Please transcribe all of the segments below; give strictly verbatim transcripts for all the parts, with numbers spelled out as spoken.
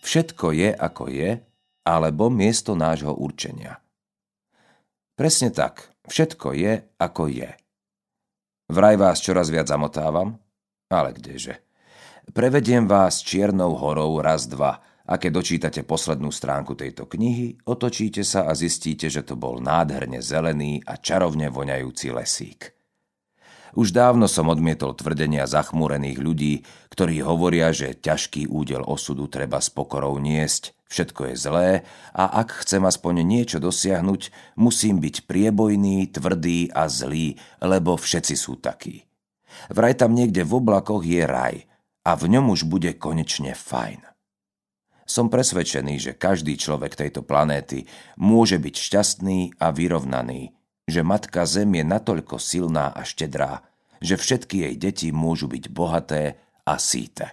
Všetko je, ako je, alebo miesto nášho určenia. Presne tak, všetko je, ako je. Vraj vás čoraz viac zamotávam? Ale kdeže. Prevediem vás čiernou horou raz, dva, a keď dočítate poslednú stránku tejto knihy, otočíte sa a zistíte, že to bol nádherne zelený a čarovne voňajúci lesík. Už dávno som odmietol tvrdenia zachmúrených ľudí, ktorí hovoria, že ťažký údel osudu treba s pokorou niesť, všetko je zlé a ak chcem aspoň niečo dosiahnuť, musím byť priebojný, tvrdý a zlý, lebo všetci sú takí. Vraj tam niekde v oblakoch je raj a v ňom už bude konečne fajn. Som presvedčený, že každý človek tejto planéty môže byť šťastný a vyrovnaný, že Matka Zem je natoľko silná a štedrá, že všetky jej deti môžu byť bohaté a síte.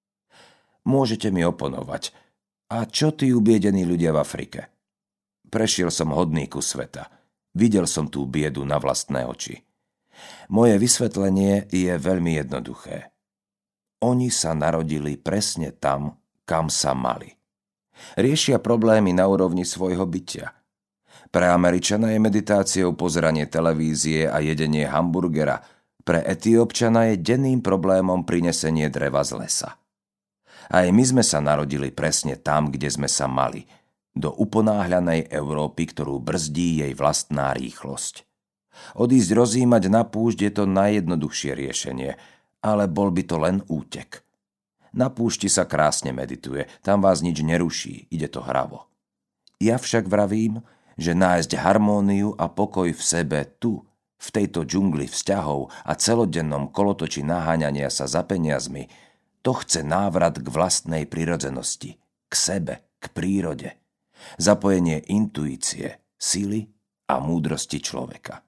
Môžete mi oponovať. A čo tí ubiedení ľudia v Afrike? Prešiel som hodný kus sveta. Videl som tú biedu na vlastné oči. Moje vysvetlenie je veľmi jednoduché. Oni sa narodili presne tam, kam sa mali. Riešia problémy na úrovni svojho bytia. Pre Američana je meditáciou pozeranie televízie a jedenie hamburgera. Pre Etiópčana je denným problémom prinesenie dreva z lesa. Aj my sme sa narodili presne tam, kde sme sa mali. Do uponáhľanej Európy, ktorú brzdí jej vlastná rýchlosť. Odísť rozímať na púšť je to najjednoduchšie riešenie, ale bol by to len útek. Na púšti sa krásne medituje, tam vás nič neruší, ide to hravo. Ja však vravím, že nájsť harmóniu a pokoj v sebe tu, v tejto džungli vzťahov a celodennom kolotoči naháňania sa za peniazmi, to chce návrat k vlastnej prirodzenosti, k sebe, k prírode, zapojenie intuície, sily a múdrosti človeka.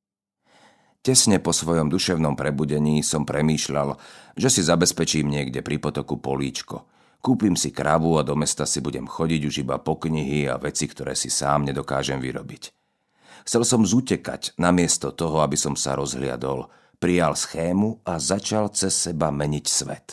Tesne po svojom duševnom prebudení som premýšľal, že si zabezpečím niekde pri potoku políčko. Kúpim si kravu a do mesta si budem chodiť už iba po knihy a veci, ktoré si sám nedokážem vyrobiť. Chcel som zutekať, namiesto toho, aby som sa rozhliadol, prijal schému a začal cez seba meniť svet.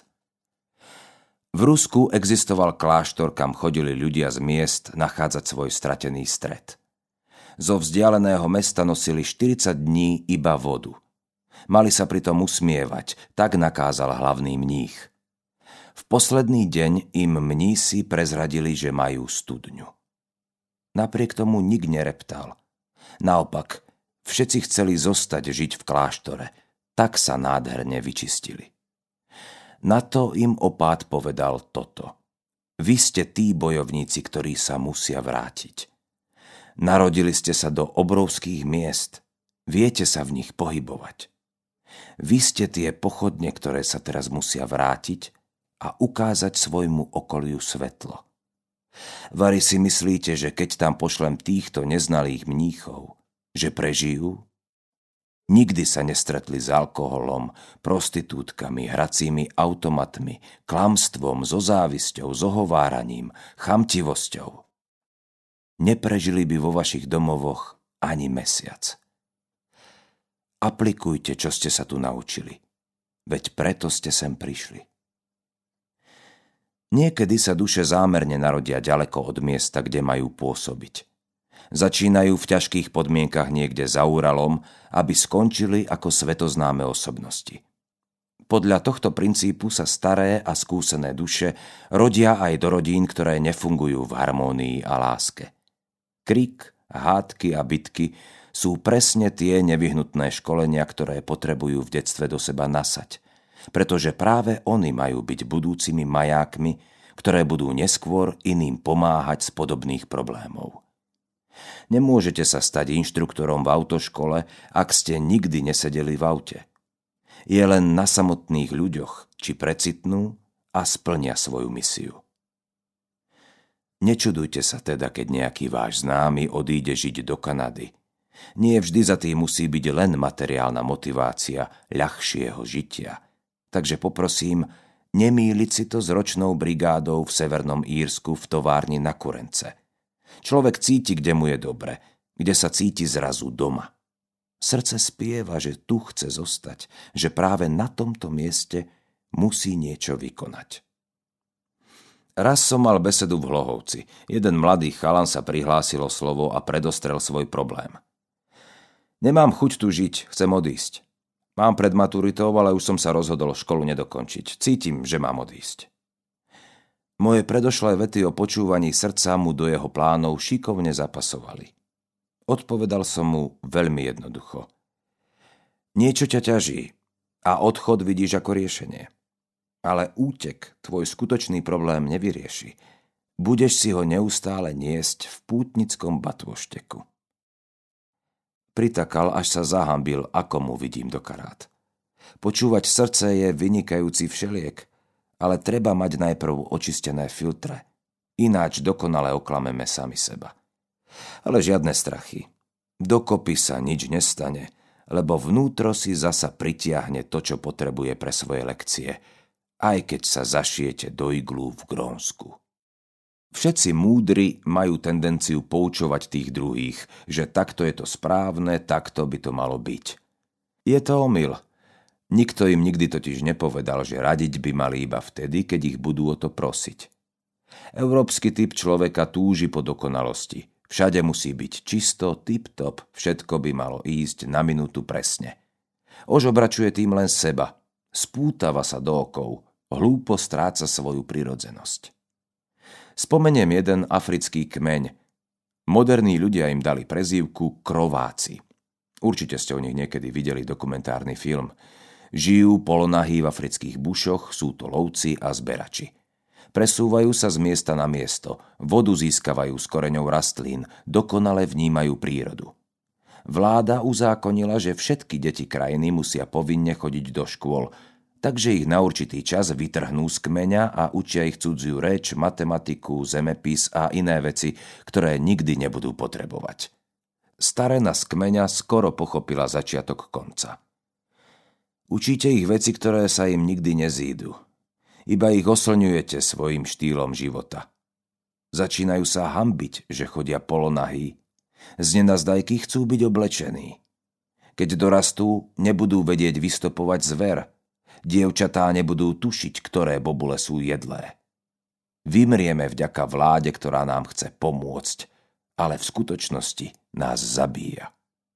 V Rusku existoval kláštor, kam chodili ľudia z miest nachádzať svoj stratený stred. Zo vzdialeného mesta nosili štyridsať dní iba vodu. Mali sa pritom usmievať, tak nakázal hlavný mních. V posledný deň im mnísi prezradili, že majú studňu. Napriek tomu nik nereptal. Naopak, všetci chceli zostať žiť v kláštore, tak sa nádherne vyčistili. Na to im opát povedal toto. Vy ste tí bojovníci, ktorí sa musia vrátiť. Narodili ste sa do obrovských miest, viete sa v nich pohybovať. Vy ste tie pochodne, ktoré sa teraz musia vrátiť a ukázať svojmu okoliu svetlo. Vari si myslíte, že keď tam pošlem týchto neznalých mníchov, že prežijú? Nikdy sa nestretli s alkoholom, prostitútkami, hracími automatmi, klamstvom, so závisťou, s ohováraním, chamtivosťou. Neprežili by vo vašich domovoch ani mesiac. Aplikujte, čo ste sa tu naučili, veď preto ste sem prišli. Niekedy sa duše zámerne narodia ďaleko od miesta, kde majú pôsobiť. Začínajú v ťažkých podmienkach niekde za Uralom, aby skončili ako svetoznáme osobnosti. Podľa tohto princípu sa staré a skúsené duše rodia aj do rodín, ktoré nefungujú v harmónii a láske. Krik, hádky a bitky sú presne tie nevyhnutné školenia, ktoré potrebujú v detstve do seba nasať, pretože práve oni majú byť budúcimi majákmi, ktoré budú neskôr iným pomáhať z podobných problémov. Nemôžete sa stať inštruktorom v autoškole, ak ste nikdy nesedeli v aute. Je len na samotných ľuďoch, či precitnú a splnia svoju misiu. Nečudujte sa teda, keď nejaký váš známy odíde žiť do Kanady. Nie vždy za tým musí byť len materiálna motivácia ľahšieho žitia. Takže poprosím, nemýliť si to s ročnou brigádou v Severnom Írsku v továrni na kurence. Človek cíti, kde mu je dobre, kde sa cíti zrazu doma. Srdce spieva, že tu chce zostať, že práve na tomto mieste musí niečo vykonať. Raz som mal besedu v Hlohovci. Jeden mladý chalan sa prihlásil o slovo a predostrel svoj problém. Nemám chuť tu žiť, chcem odísť. Mám pred maturitou, ale už som sa rozhodol školu nedokončiť. Cítim, že mám odísť. Moje predošlé vety o počúvaní srdca mu do jeho plánov šikovne zapasovali. Odpovedal som mu veľmi jednoducho. Niečo ťa ťaží a odchod vidíš ako riešenie. Ale útek tvoj skutočný problém nevyrieši. Budeš si ho neustále niesť v pútnickom batôšteku. Pritakal, až sa zahambil, ako mu vidím do karát. Počúvať srdce je vynikajúci všeliek, ale treba mať najprv očistené filtre. Ináč dokonale oklameme sami seba. Ale žiadne strachy. Dokopy sa nič nestane, lebo vnútro si zasa pritiahne to, čo potrebuje pre svoje lekcie, aj keď sa zašijete do iglu v Grónsku. Všetci múdri majú tendenciu poučovať tých druhých, že takto je to správne, takto by to malo byť. Je to omyl. Nikto im nikdy totiž nepovedal, že radiť by mali iba vtedy, keď ich budú o to prosiť. Európsky typ človeka túži po dokonalosti. Všade musí byť čisto, tip-top, všetko by malo ísť na minútu presne. Ožobračuje tým len seba. Spútava sa do okov. Hlúpo stráca svoju prirodzenosť. Spomeniem jeden africký kmeň. Moderní ľudia im dali prezývku krováci. Určite ste o nich niekedy videli dokumentárny film. Žijú polonahí v afrických bušoch, sú to lovci a zberači. Presúvajú sa z miesta na miesto, vodu získavajú z koreňov rastlín, dokonale vnímajú prírodu. Vláda uzákonila, že všetky deti krajiny musia povinne chodiť do škôl, takže ich na určitý čas vytrhnú z kmeňa a učia ich cudziu reč, matematiku, zemepis a iné veci, ktoré nikdy nebudú potrebovať. Starena z kmeňa skoro pochopila začiatok konca. Učíte ich veci, ktoré sa im nikdy nezídu. Iba ich oslňujete svojim štýlom života. Začínajú sa hanbiť, že chodia polonahí. Z nenazdajky chcú byť oblečení. Keď dorastú, nebudú vedieť vystopovať zver. Dievčatá nebudú tušiť, ktoré bobule sú jedlé. Vymrieme vďaka vláde, ktorá nám chce pomôcť, ale v skutočnosti nás zabíja.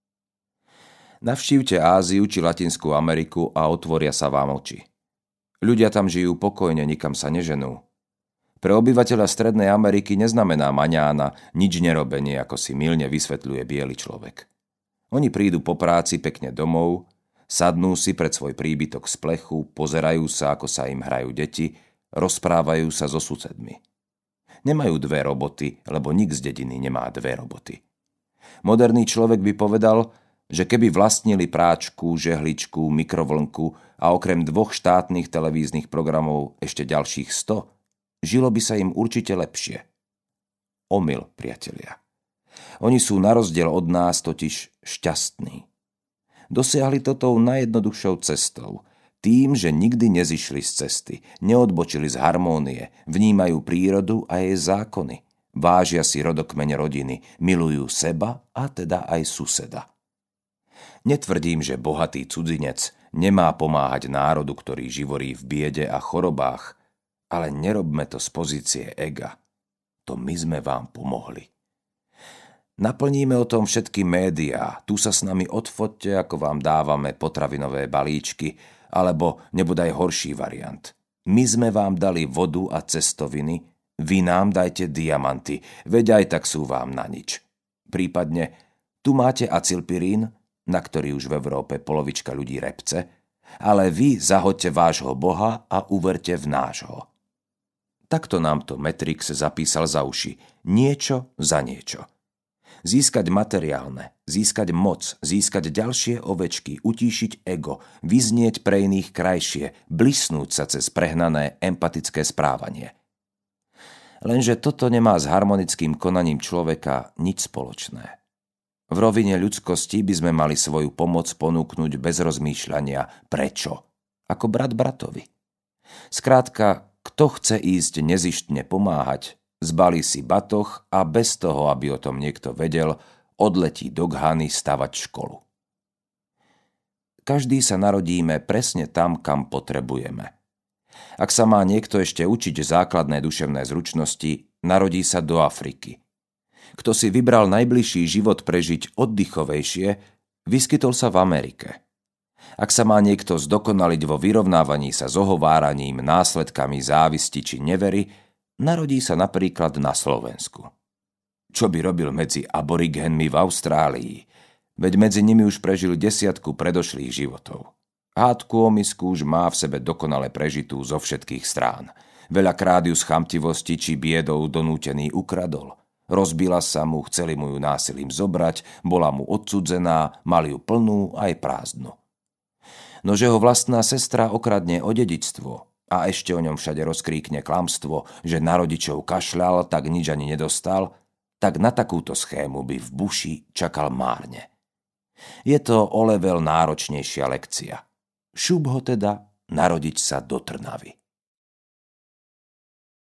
Navštívte Áziu či Latinskú Ameriku a otvoria sa vám oči. Ľudia tam žijú pokojne, nikam sa neženú. Pre obyvateľa Strednej Ameriky neznamená maňána nič nerobenie, ako si mylne vysvetľuje biely človek. Oni prídu po práci pekne domov, sadnú si pred svoj príbytok z plechu, pozerajú sa, ako sa im hrajú deti, rozprávajú sa so susedmi. Nemajú dve roboty, lebo nik z dediny nemá dve roboty. Moderný človek by povedal, že keby vlastnili práčku, žehličku, mikrovlnku a okrem dvoch štátnych televíznych programov ešte ďalších sto, žilo by sa im určite lepšie. Omyl, priatelia. Oni sú na rozdiel od nás totiž šťastní. Dosiahli to tou najjednoduchšou cestou, tým, že nikdy nezišli z cesty, neodbočili z harmónie, vnímajú prírodu a jej zákony, vážia si rodokmeň rodiny, milujú seba a teda aj suseda. Netvrdím, že bohatý cudzinec nemá pomáhať národu, ktorý živorí v biede a chorobách, ale nerobme to z pozície ega. To my sme vám pomohli. Naplníme o tom všetky médiá, tu sa s nami odfoďte, ako vám dávame potravinové balíčky, alebo nebodaj horší variant. My sme vám dali vodu a cestoviny, vy nám dajte diamanty, veď aj tak sú vám na nič. Prípadne, tu máte acylpirín, na ktorý už v Európe polovička ľudí repce, ale vy zahoďte vášho Boha a uverte v nášho. Takto nám to Matrix zapísal za uši. Niečo za niečo. Získať materiálne, získať moc, získať ďalšie ovečky, utíšiť ego, vyznieť pre iných krajšie, blisnúť sa cez prehnané empatické správanie. Lenže toto nemá s harmonickým konaním človeka nič spoločné. V rovine ľudskosti by sme mali svoju pomoc ponúknuť bez rozmýšľania prečo, ako brat bratovi. Skrátka, kto chce ísť nezištne pomáhať, zbalí si batoh a bez toho, aby o tom niekto vedel, odletí do Ghany stavať školu. Každý sa narodíme presne tam, kam potrebujeme. Ak sa má niekto ešte učiť základné duševné zručnosti, narodí sa do Afriky. Kto si vybral najbližší život prežiť oddychovejšie, vyskytol sa v Amerike. Ak sa má niekto zdokonaliť vo vyrovnávaní sa s ohováraním, následkami závisti či nevery, narodí sa napríklad na Slovensku. Čo by robil medzi aborigénmi v Austrálii? Veď medzi nimi už prežil desiatku predošlých životov. Hádku o misku už má v sebe dokonale prežitú zo všetkých strán. Veľakrát ju z chamtivosti či biedou donútený ukradol. Rozbila sa mu, chceli mu ju násilím zobrať, bola mu odsudzená, mali ju plnú aj prázdnu. Nože ho vlastná sestra okradne o dedičstvo a ešte o ňom všade rozkríkne klamstvo, že na rodičov kašľal, tak nič ani nedostal, tak na takúto schému by v buši čakal márne. Je to o level náročnejšia lekcia. Šup ho teda narodiť sa do Trnavy.